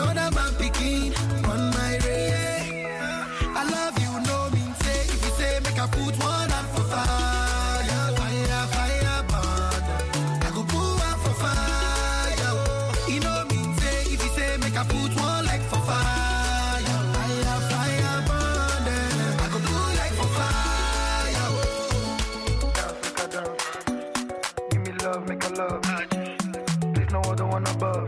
another man picking on my way. I love you, no mean say. If you say make I put one hand for fire, fire, fire, burn. I go put one for fire. You know mean say. If you say make I put one like for fire, fire, fire, burn. I go put like for fire. Give me love, make a love. There's no other one above.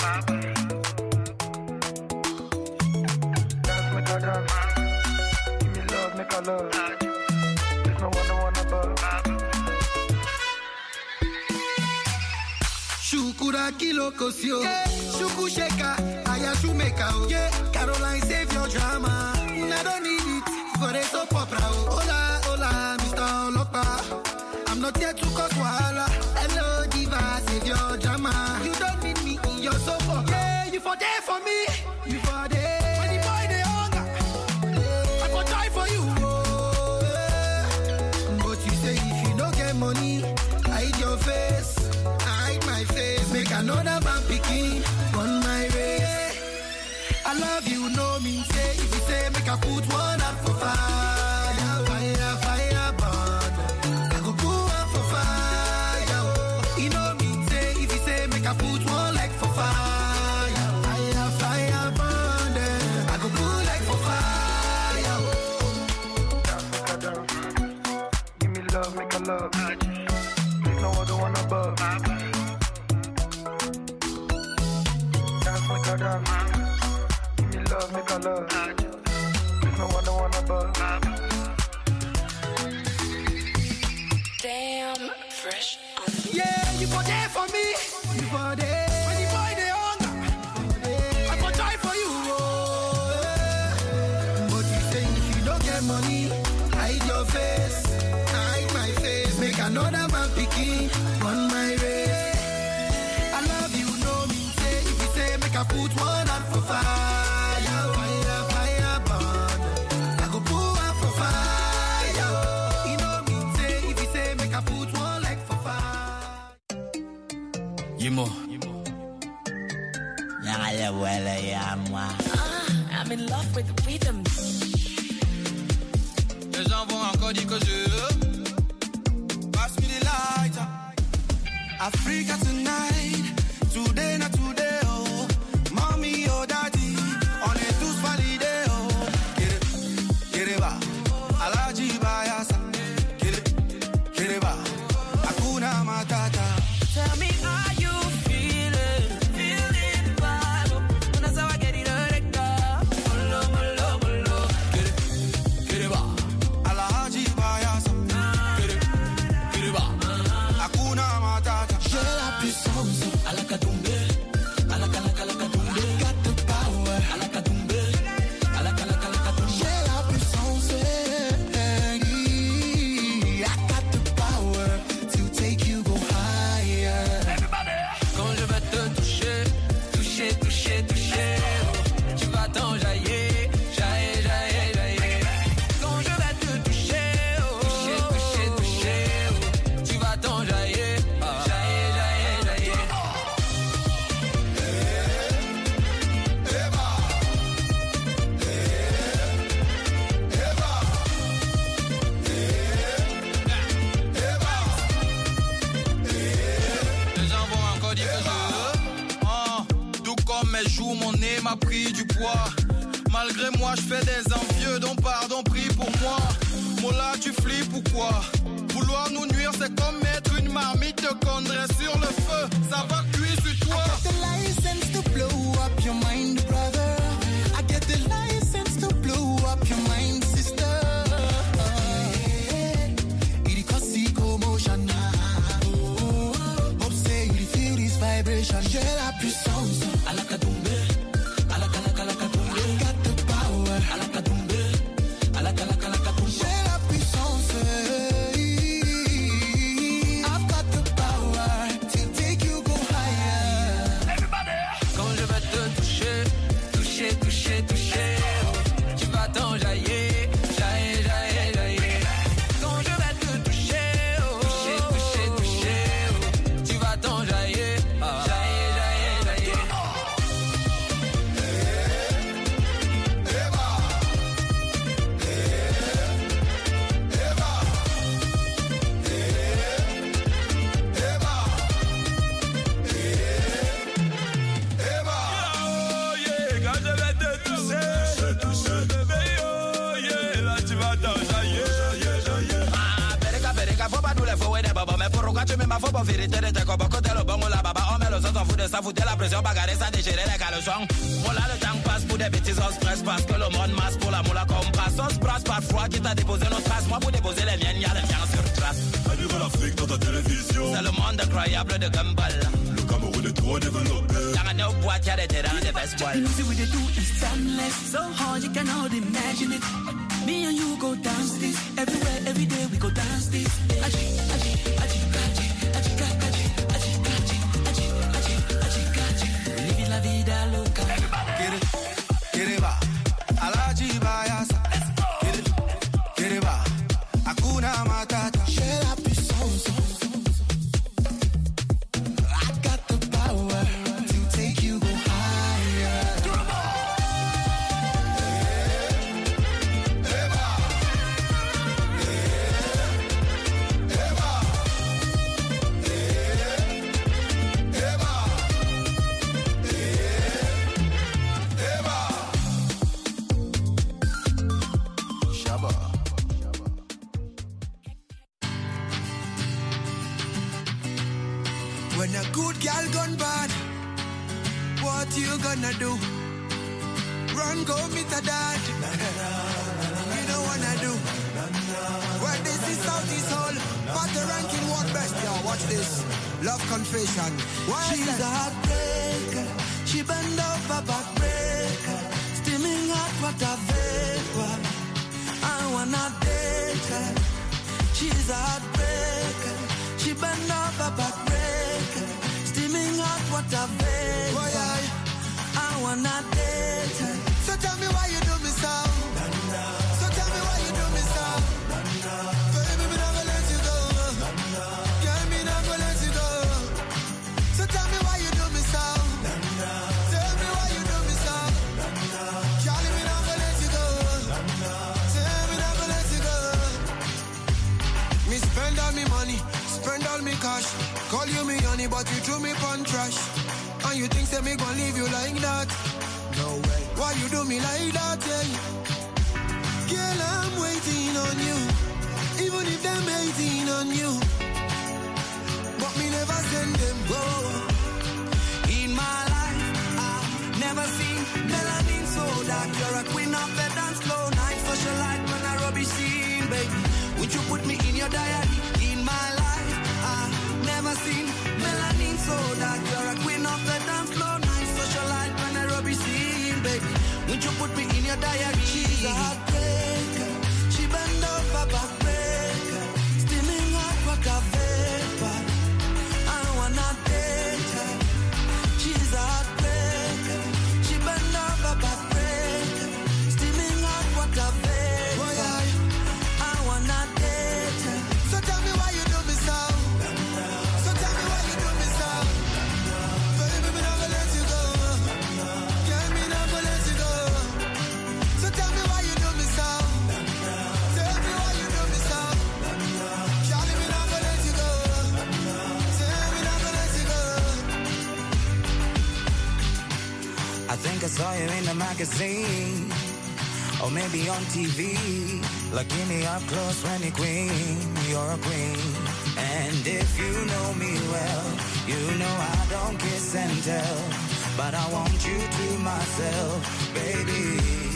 Dance. Give me love, make a love. There's no one above. Shukura kilo kosio, yeah. Shuku sheka, ayashu meka, yeah. Caroline save your drama. I don't need it for a soap opera. Hola, hola, Mr. Olopa. I'm not here to cause wahala. Hello, diva, save your drama. You don't need me in your soap opera. Yeah, you for there for me. You for there. Money, hide your face, hide my face. Make another man picking on my way. I love you, no mean say. If you say make I put one hand for fire, fire, fire, burn. I go put one for fire. You know mean say. If you say make I put one like for fire, fire, fire, burn. I go put like for fire. Give me love, make a love. There's no other one above. Dance, make a dance. Give me love, make a love. There's no other one above. Damn, fresh on the beat. Yeah, you for there for me. You for there. When the boy they hunger, I for die for you. Oh, yeah. But you say if you don't get money, hide your face. Make another man picking on my way. I love you, no mean say. If you say make I put one hand for fire, fire, fire, burn. I go put one for fire. You know mean say. If you say make I put one like for fire. Yimo. I'm in love with the rhythm. Les gens vont encore dire que je. Pass me the lighter. Africa tonight, today not today, oh. Mommy, oh daddy, on est tous validés, oh. Get it, Alaji Bayasa. Get it, Hakuna Matata. Tell me how you feeling bad. When I saw I get it molo. Get it, Alaji Bayasa. Hakuna Matata. J'ai la puissance à la Kadumbe, à la Kadumbe. I got the power à la Kadumbe, à la Kadumbe. J'ai la puissance, I got the power to take you go higher. Everybody. Quand je vais te toucher, tu vas t'enjailler. Quand je vais te toucher, tu vas t'enjailler. Mon nez m'a pris du poids. Malgré moi, je fais des envieux, donc pardon, prie pour moi. Mola, tu flippes ou quoi? Vouloir nous nuire, c'est comme mettre une marmite de condré sur le feu. Ça va cuire sur toi. I got the license to blow up your mind, brother. I get the license to blow up your mind, sister. Il così commotion. Hope say you feel this vibration. J'ai la puissance à la Kadumbe. mais pourquoi tu mets ma faute pour vérité de tes copains? Côté le bon ou la baba, on met le sang, on fout de ça, foutait la pression, bagarrer ça, déchirer les caleçons. Voilà, le temps passe pour des bêtises, on se presse parce que le monde masse pour la moula comme passe. On se brasse parfois, qui t'a déposé nos traces. Moi, pour déposer les miennes, y'a les miens sur trace. Vivre l'Afrique dans ta télévision. C'est le monde incroyable de Gumball. Le Cameroun est trop développé. Dans un néo boîte, y'a des terrains, des best boys. You know, see what they do is timeless. So hard you cannot imagine it. Me and you go dance this. Everywhere, every day we go dance this. Aji, aji, aji, aji, aji, aji, aji, aji, aji, aji, aji, aji. We live la vida loca. Get it, va. Alaji Bayasa. Get it, va. Hakuna Matata. J'ai la puissance. I got the power to take you higher. When a good girl gone bad, what you gonna do? Run, go meet a dad. You don't wanna do. Well, this is Southeast Hall. But the ranking what best? Yo, watch this. Love confession. Why she's a heartbreaker. She bend over backbreaker. Steaming hot water vapor. I wanna date her. She's a heartbreaker. She bend over backbreaker. Steaming hot water vapor. I wanna date her. So tell me why you do me so. So tell me why you do me so. Baby, me not gonna let you go. Girl, me not gonna let you go. So tell me why you do me so. Tell me why you do me so. Charlie, me not gonna let you go. Tell me not gonna let you go. Me spend all me money, spend all me cash. Call you me honey, but you threw me pon trash. And you think say me gon' leave you like that? No way. Why you do me like that, yeah? Girl, I'm waiting on you. Even if them hating on you. But me never send them go. In my life, I've never seen melanin so dark. You're a queen of the dance floor. Night socialite when I rubbish scene, baby. Would you put me in your diary? In my life, I've never seen melanin so dark. You're a queen of the dance floor. Night socialite when I rubbish scene, baby. Would you put me in your diary? She's a heartbreaker. She bend over backbreaker. Steaming hot water vapor. I wanna date her. She's a heartbreaker. She bend over backbreaker. Steaming hot water vapor. I wanna date her. So tell me why you do me so. So tell me why you do me so. Baby, me not gonna let you go. Girl, me not gonna let you go. So tell me why you do me so. Tell me why you do me so. Charlie, me not gonna let you go. Tell me not gonna let you go. I think I saw you in the magazine, or maybe on TV. Looking me up close when you're queen, you're a queen. And if you know me well, you know I don't kiss and tell, but I want you to myself, baby.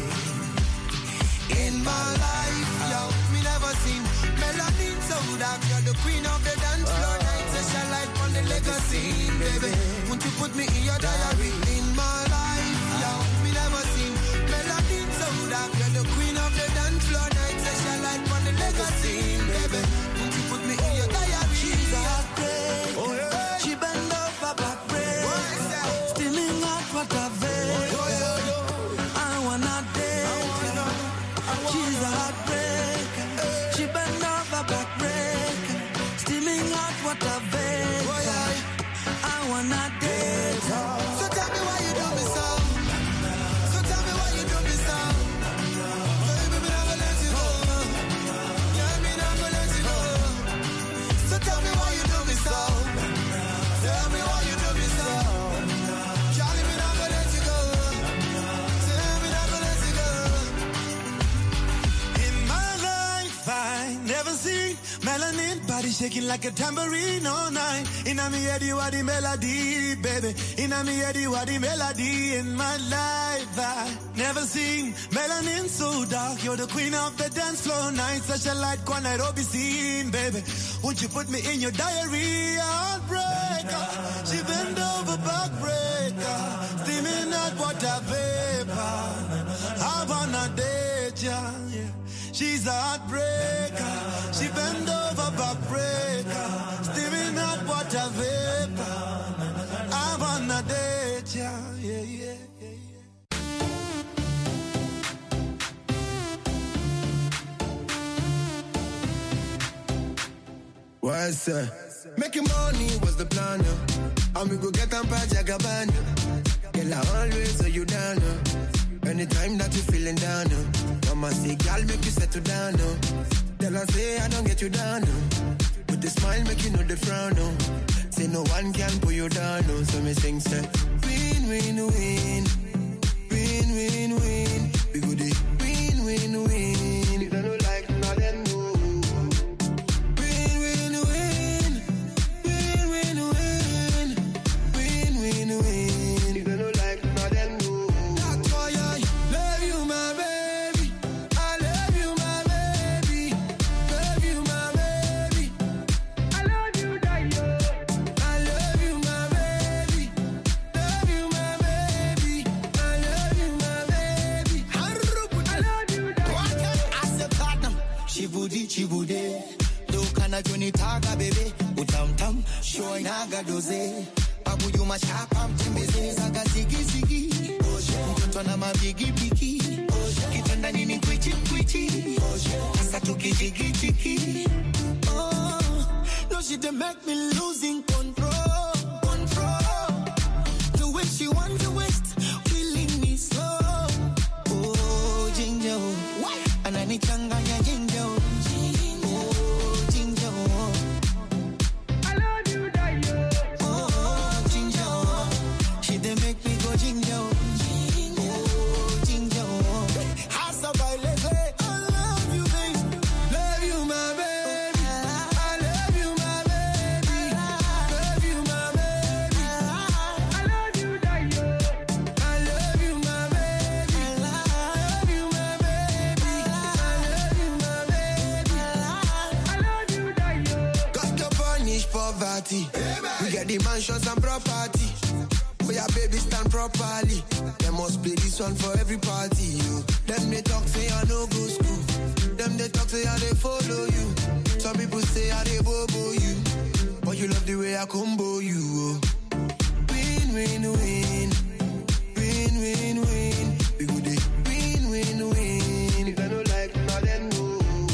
In my life, yo, me never seen melanin so dark. You're the queen of the dance floor. Night session light on the legacy, baby. Won't you put me in your diary? In my life, yo, me never seen melanin so dark. You're the queen of the dance floor. Night session light on the legacy, baby. Won't you put me in your diary? She's a heartbreaker. Oh, yeah. She bend over backbreaker. Steaming hot water vapor. I wanna date her. She's a heartbreaker. She bend over backbreaker. Steaming hot water vapor. I wanna date her. So tell me why you do me so. So tell me why you do me so. Baby, me not gonna let you go. Yeah, me not gonna let you go. So tell me why you do me so. Tell me why you do me so. Charlie, me not gonna let you go. Tell me not gonna let you go. In my life, I never seen Melanin body shaking like a tambourine all night. Inna me head you are the melody, baby. Inna me head you are the melody in my life. I never seen melanin so dark. You're the queen of the dance floor night. Such a light one Nairobi scene, baby. Won't you put me in your diary? Heartbreaker, she bend over backbreaker, steaming hot water vapor. I wanna date ya, yeah. She's a heartbreaker, she bend over backbreaker, steaming hot water vapor. I wanna date ya, yeah, yeah. What's that? Making money was the plan, and we go get them by Jagaban. Girl, I always hold you down, anytime that you feeling down. Mama say, girl, make you settle down. Tell her, say, I don't get you down. With the smile, make you know the frown. Say, no one can pull you down. So me sing, say, win, win, win. Win, win, win. We go the win, win, win. If I don't like, now then no. Chibude, do kana joni taga bebe, utam tam, show naga doze, babu you ma chapam tembeze, zaga zigi zigi, mtoto na mabigi bigi, kitanda nini kwichi kwichi, asa tuki jigi jigi, oh, no she dey make me losing control, the way she want to waste, killing me slow, oh ginger, anani changanya ginger. We get the mansions and property. For your baby stand properly. They must play this one for every party. You. Them they talk say I no go school. Them they talk say I they follow you. Some people say I they bobo you. But you love the way I combo you. Oh. Win, win, win. Win, win, win. We go dey win, win, win. If I don't like, now then no.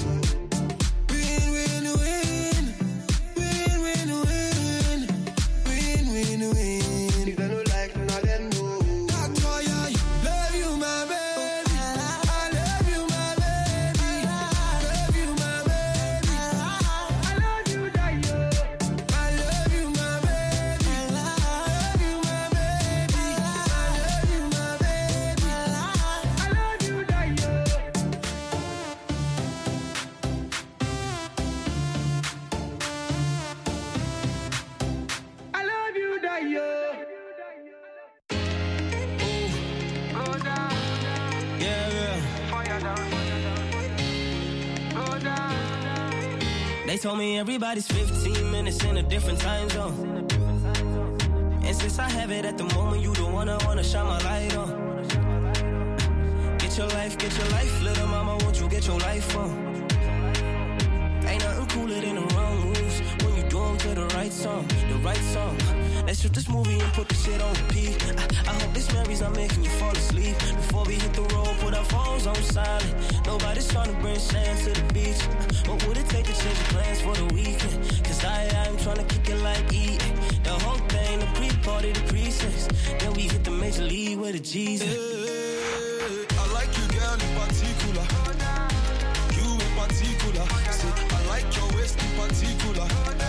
They told me everybody's 15 minutes in a different time zone. And since I have it at the moment, you don't wanna shine my light on. Get your life, little mama, won't you get your life on? Ain't nothing cooler than the wrong moves when you do them to the right song. Let's shoot this movie and put the shit on repeat. I hope this memories are making you fall asleep. Before we hit the road, put our phones on silent. Nobody's trying to bring sand to the beach. What would it take to change your plans for the weekend? Cause I'm trying to kick it like E. The whole thing, the pre-party, the pre-sex. Then we hit the major league with the G's. Hey, I like you, girl, in particular. You in particular. Say, I like your waist in particular.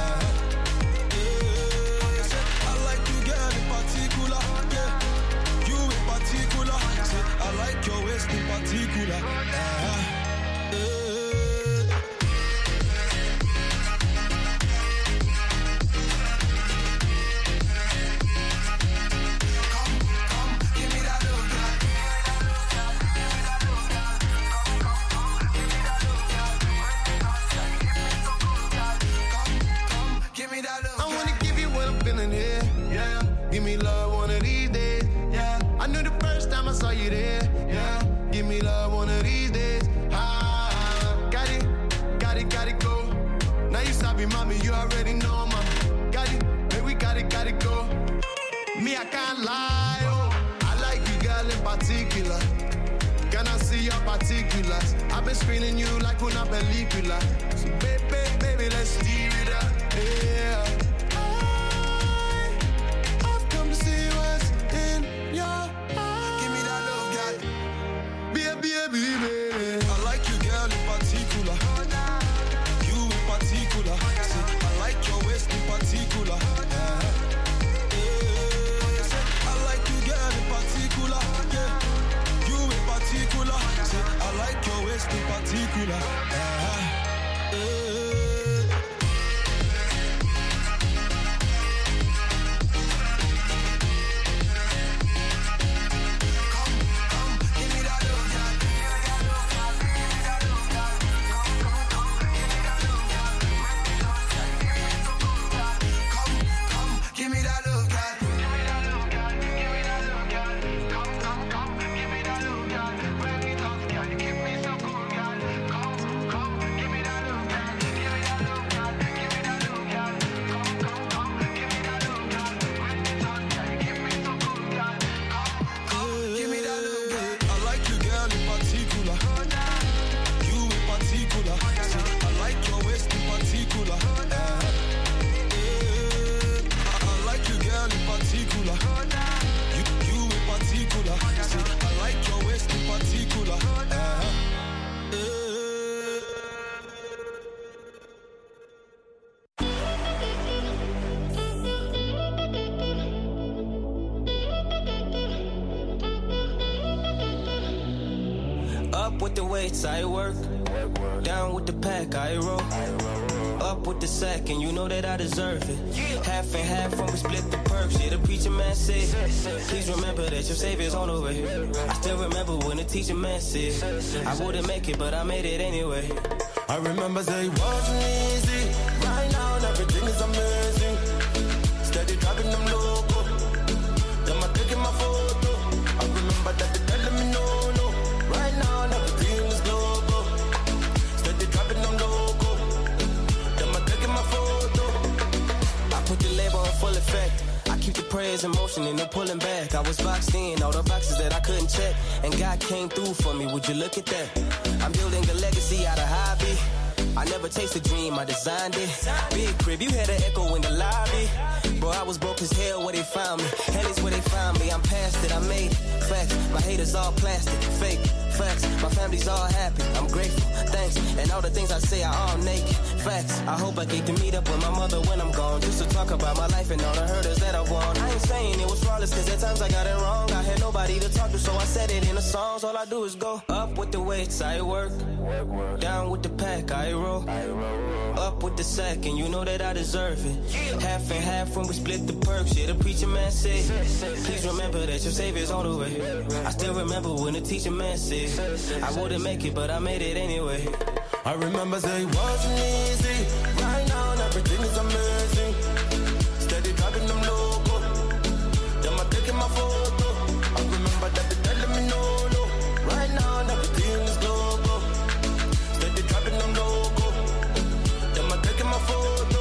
I like your waist in particular. me love one of these days, yeah. I knew the first time I saw you there, yeah. Give me love one of these days, got it, go. Now you sabi, mommy, you already know, mama. Got it, baby, we got it, go. Me, I can't lie, oh. I like you, girl, in particular. Can I see your particulars? I've been screening you like una película. So baby, let's steer it up, yeah. I've come to see what's in your eyes. Give me that love, girl. Baby. I like you, girl, in particular. You in particular. See, I like your waist in particular. I like you, girl, in particular. Yeah. You in particular. See, I like your waist in particular. I work, down with the pack, I roll. Up with the sack, and you know that I deserve it. Half and half when we split the perks. Yeah, the preacher man said, please remember that your savior's on the way. I still remember when the teacher man said, I wouldn't make it, but I made it anyway. I remember say it wasn't easy. Right now, everything is amazing. Steady dropping them logo. Them I taking my photo. I remember that they telling me no. Right now, everything is global. Steady dropping them logo. Them I taking my photo. I put the label on full effect. I keep the prayers in motion and no pulling back. I was boxed in, all the boxes that I couldn't check. And God came through for me, would you look at that? I'm building a legacy out of hobby. I never chased a dream, I designed it. Big crib, you had an echo in the lobby. Bro, I was broke as hell where they found me. Hell is where they found me, I'm past it, I made it. Facts, my haters all plastic, fake. Facts, my family's all happy, I'm grateful, thanks. And all the things I say are all naked. Facts, I hope I get to meet up with my mother when I'm gone. Just to talk about my life and all the hurdles that I won. I ain't saying it was flawless, cause at times I got it wrong. I had nobody to talk to, so I said it in the songs. All I do is go up with the weights, I work. Down with the pack, I roll. Up with the sack, and you know that I deserve it. Half and half when we split the perks. Yeah, the preacher man said, please remember that your savior's on the way. I still remember when the teacher man said, I wouldn't make it, but I made it anyway. I remember say it wasn't easy. Right now, everything is amazing. Steady dropping them logo. Them I taking my photo. I remember that they telling me no. Right now, everything is global. Steady dropping them logo. Them I taking my photo.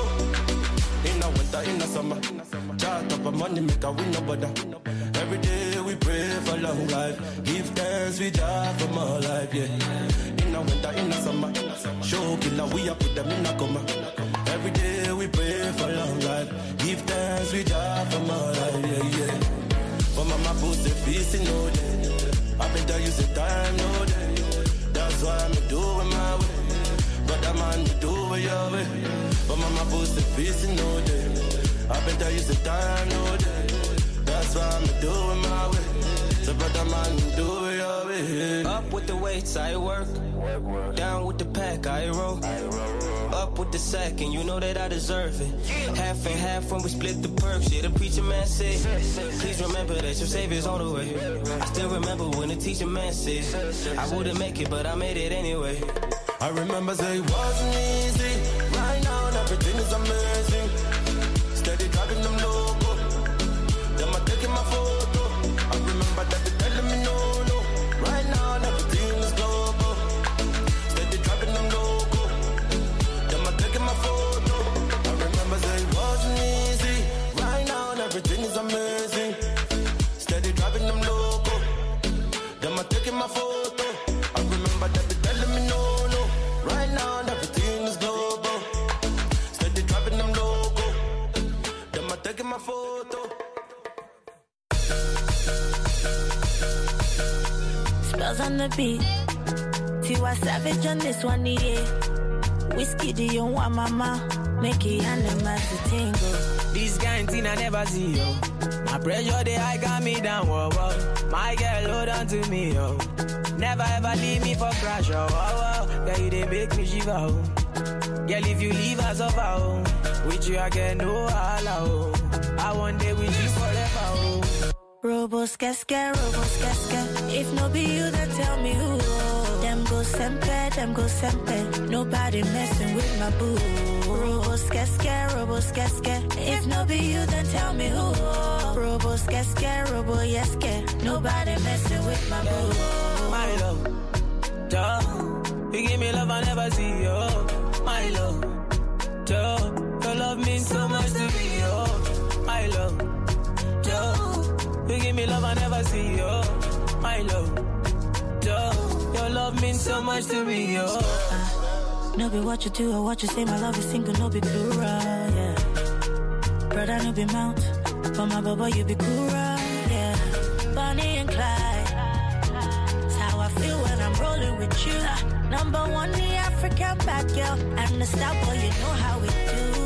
In the winter, in the summer. Chart up a money, make a win no bother. Every day we pray for long life. Give thanks we die for more life, yeah. In the winter, in the summer. Show killer, we up put them in a coma. Every day we pray for long life. Give thanks we die for more life, yeah. For mama put the peace in no day. I better use the time no day. That's why I'm doing my way. But that man, you do it your way. For mama put the peace in no day. I better use the time no day. That's why I'm doing my way. So brother man, do it your way. Up with the weights, I work. Down with the pack, I roll. Up with the sack, and you know that I deserve it. Half and half when we split the perks. Yeah, the preacher man said, please remember that your savior's on the way. I still remember when the teacher man said, I wouldn't make it, but I made it anyway. I remember say it wasn't easy. Right now, everything is amazing. Steady dropping them logo. Them I my photo. Spells on the beat. Tiwa Savage on this one, yeah. Whiskey, do you want mama? Make it animals to tingle. This kind thing I never see, yo. My pressure, the high got me down, whoa, whoa. My girl, hold on to me, yo. Never ever leave me for crash, oh, oh, oh. Girl, you they make me shiver, oh. Girl, if you leave us over, oh. With you, I get no allow, oh. I want day with you forever, oh. Robos, casca. If no be you, then tell me who. Them go sempe. Nobody messing with my boo. Robos, casca. If no be you, then tell me who. Robos, casca. Nobody messing with my boo. My love, duh. You give me love I never see, yo. My love, duh. Your love means so much to me, yo. My love, duh. You give me love I never see, yo. My love, duh. Your love means so much to me, yo. No be what you do or what you say, my love is single, no be plural, yeah. Brother, no be mount, but my baba, you be cool, yeah. Bonnie and Clyde, that's how I feel when I'm rolling with you. Number one, the African bad girl, and the star boy, you know how we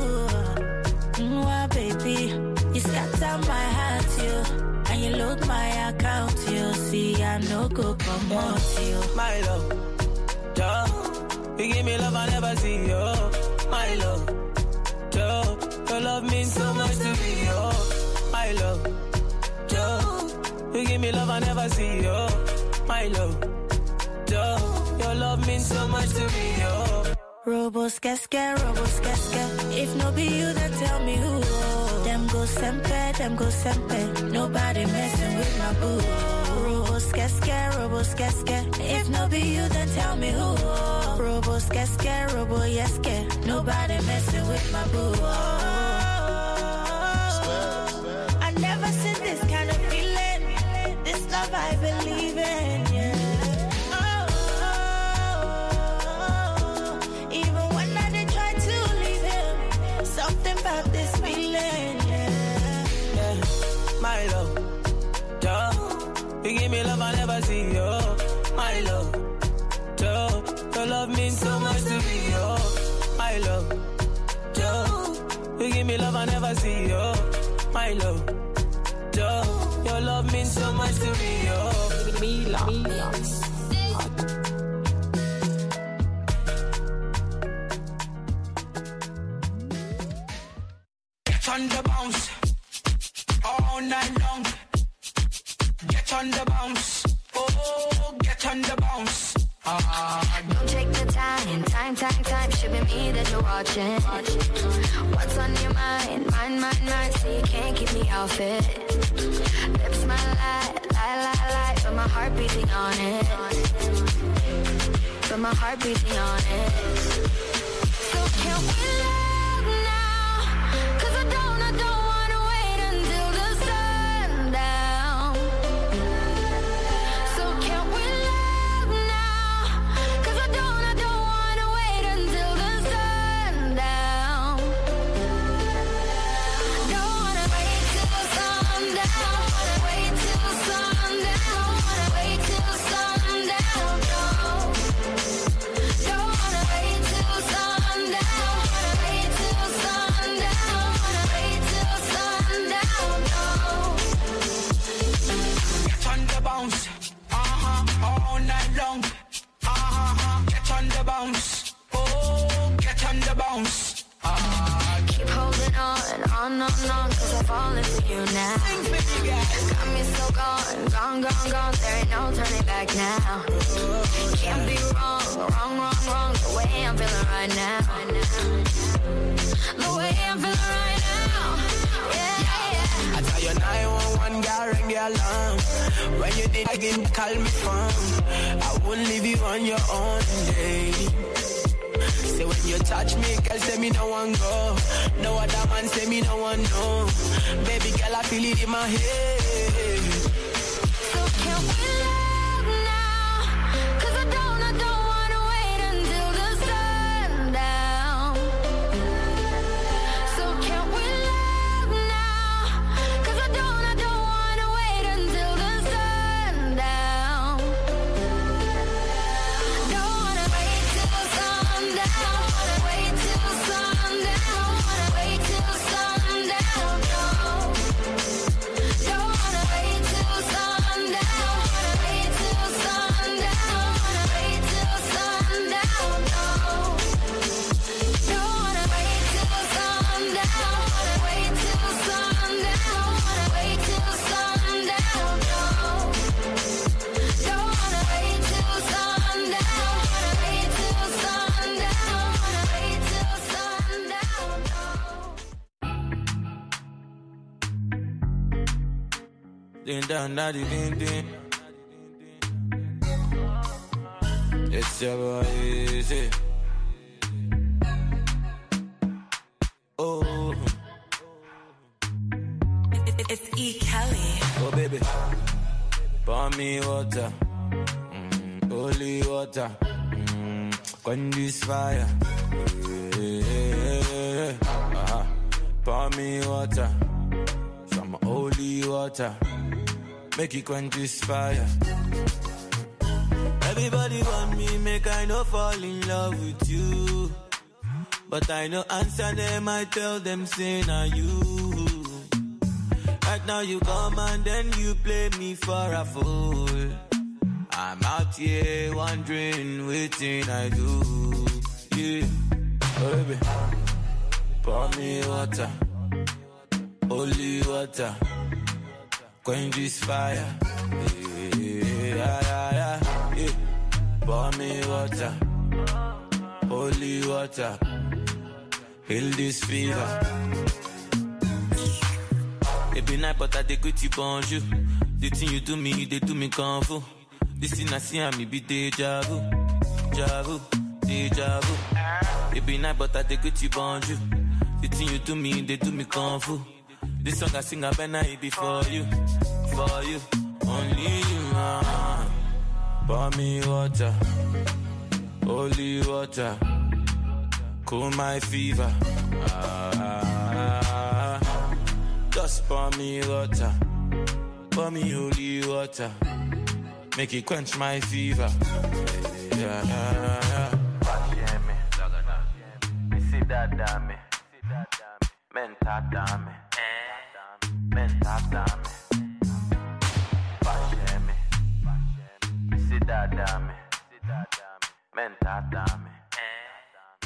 do. Mwah, baby, you scatter my heart, you. And you load my account, you see, I no go come out, you. My love, duh. You give me love I never see, yo. My love, duh. Your love means so much to me, yo. My love, duh. You give me love I never see, yo. My love, duh. Your love means so much to me, yo. Robos, casca. If no be you, then tell me who. Them go sempe. Nobody messing with my boo. Robos, casca. If no be you, then tell me who. Robos, casca. Nobody messing with my boo. I never seen this kind of feeling. This love I believe in, yeah. Something about this feeling, yeah. My love, duh. You give me love I never see, yo. My love, duh. Your love means so much to me, yo. My love, duh. You give me love I never see, yo. My love, duh. Your love means so much to me, yo. On the bounce, all night long. Get on the bounce, oh, get on the bounce. Don't take the time. Should be me that you're watching. What's on your mind? Mine. So you can't keep me off it. Lips my lie, but my heart beating on it. So can we love now? 'Cause I don't wanna wait until the sundown. So can we love now? 'Cause I don't wanna wait until the sundown. Don't wanna wait till sundown. Wanna wait till sundown. Wanna wait till sundown. No. Don't wanna wait till sundown. Wanna wait till sundown. Wanna wait till sundown. No. Get on the bounce, all night long. Get on the bounce, oh, get on the bounce. Keep holding on, 'cause I'm falling for you now. Got me so gone. There ain't no turning back now. Can't be wrong. The way I'm feeling right now. The way I'm feeling right now. Yeah. I tell you 911, girl, ring the alarm. When you did again, call me phone. I won't leave you on your own day. Say when you touch me, girl, say me no one go. No other man say me no one know. Baby girl, I feel it in my head. So can we love now? 'Cause I don't wanna wait until the sundown. So can we love now? Ding dong, daddy, ding ding. It's your boy, easy. Oh. It's E. Kelly. Oh, baby. Pour me water. Holy water. Quench this fire. Pour me water. Some holy water. Make it quench this fire. Everybody want me, make I no fall in love with you. But I no answer them, I tell them, say, nah you. Right now you come and then you play me for a fool. I'm out here wondering, waiting I do. Yeah, oh, baby. Pour me water, holy water. Quench this fire. Yeah. Pour me water, holy water. Heal this fever. Every night, but I dey greet you bonjour. The thing you do me, they do me kung fu. This thing I see, me be deja vu, deja vu. Every night, but I dey greet you bonjour. The thing you do me, they do me kung fu. This song I sing, I better it be for you, only you. Pour me water, holy water. Cool my fever. Just pour me water. Pour me holy water. Make it quench my fever. Yeah. Me see that dame. Menta dame. Menta dame. Me see that dame. Menta dame.